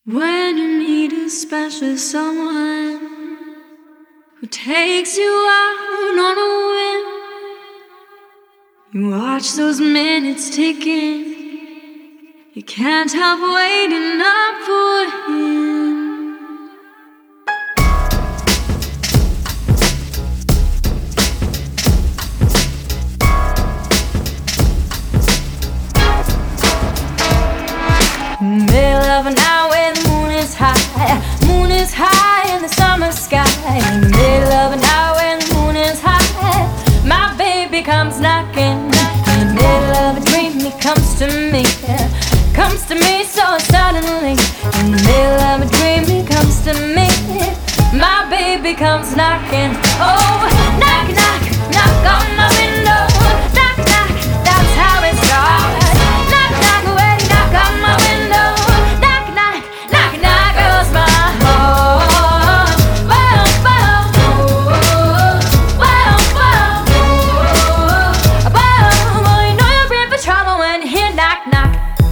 When you need a special someone who takes you out on a whim, you watch those minutes ticking. You can't help waiting up for him. Middle of an hour when the moon is high in the summer sky. In the middle of an hour when the moon is high, my baby comes knocking. In the middle of a dream he comes to me so suddenly. In the middle of a dream he comes to me, my baby comes knocking. Oh, knock, knock, knock on my window. Knock, knock, that's how it starts. Knock, knock, away, knock on my window. Knock, knock, knock, knock goes my heart. Whoa, whoa, whoa, whoa, whoa. You know you're in for trouble when you hear knock, knock.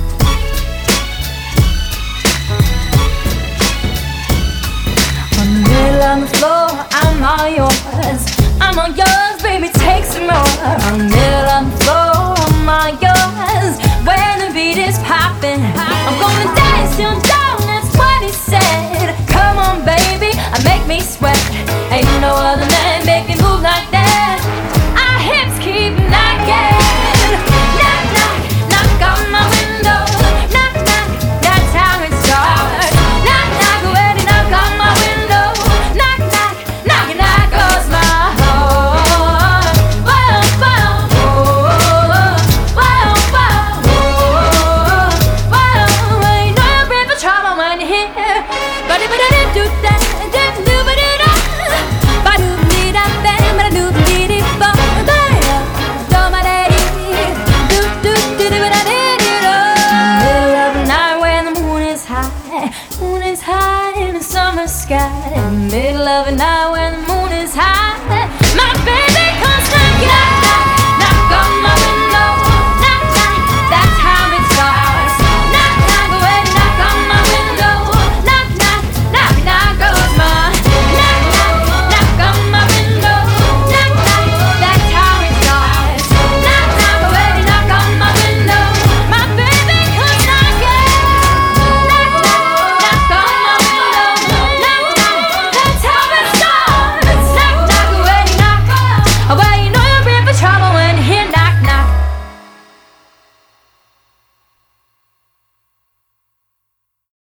On the floor, I'm all yours, baby, take some more. On the middle of the floor, I'm all yours. When the beat is popping, I'm gonna dance till dawn, that's what he said. Come on, baby, make me sweat. Ain't no other man make me move like that. Our hips keep knocking. Knock, knock, knock on my window. Knock, knock, that's how it starts. Knock, knock, ready, knock on my window. Knock, knock, knock, knock goes my heart. Whoa, whoa, whoa, whoa, whoa, whoa. You know you're in for trouble when you hear. Ba-di-ba-da-do-da, do-ba-di-da. Ba-do-be-da-bam, ba-da-do-be-di-bo. Do-ma-da-dee, do-do-do-do-ba-da-dee-do. Middle of the night when the moon is high in the summer sky. In the middle of the night when the moon is high, my baby